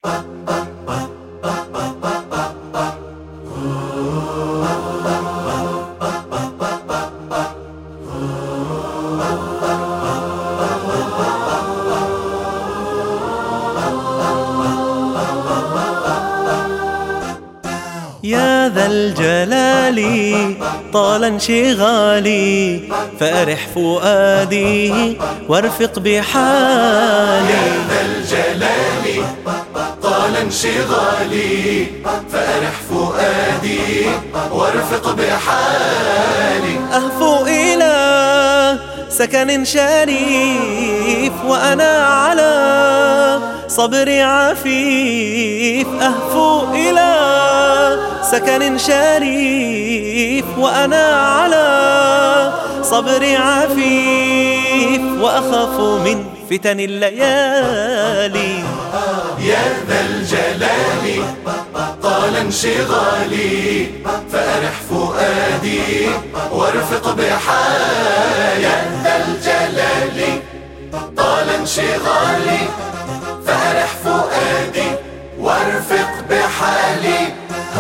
يا ذا الجلال طال انشغالي فأرح فؤادي وارفق بحالي. يا ذا الجلال طال انشغالي فأرح فؤادي وارفق بحالي. أهفو إلى سكن شريف وأنا على صبري عفيف. أهفو إلى سكن شريف وأنا على صبري عفيف وأخاف من فتن الليالي. يا ذا الجلال طال انشغالي فأرح فؤادي وارفق بحالي. يا ذا الجلال طال انشغالي فأرح فؤادي وارفق بحالي.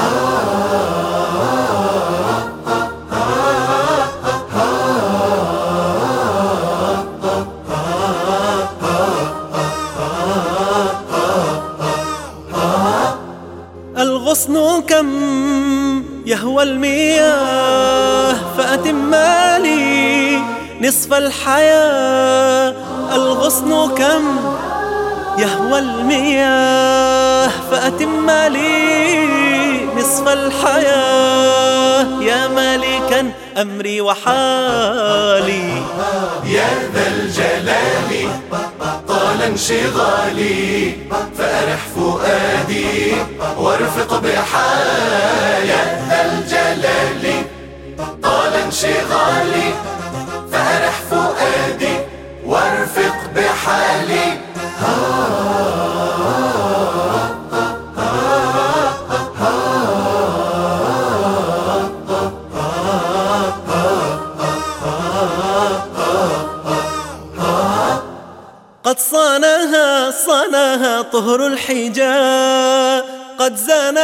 الغصن كم يهوى المياه فأتم لي نصف الحياة. الغصن كم يهوى المياه فأتم لي نصف الحياة. يا مالكا أمري وحالي. يا ذا الجلال طال انشغالي فأرح فؤادي وارفق بحالي. يا ذا الجلال طال انشغالي فأرح فؤادي وارفق بحالي. قد صانها طهر الحجاب. قد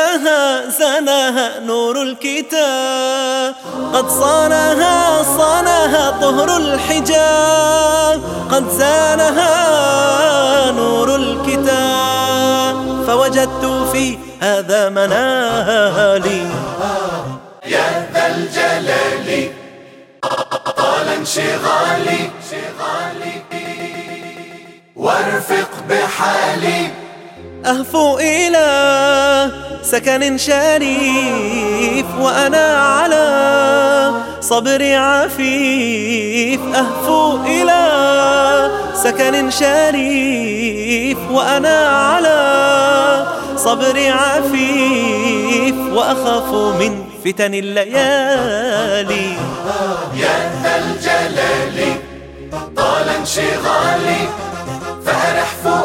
زانها نور الكتاب. قد صانها طهر الحجاب. قد زانها نور الكتاب فوجدت في هذا منالي. يا ذا الجلال طال انشغالي وارفق بحالي. أهفو إلى سكن شريف وأنا على صبري عفيف. أهفو إلى سكن شريف وأنا على صبري عفيف وأخاف من فتن الليالي. يا ذا الجلال طال انشغالي فأرح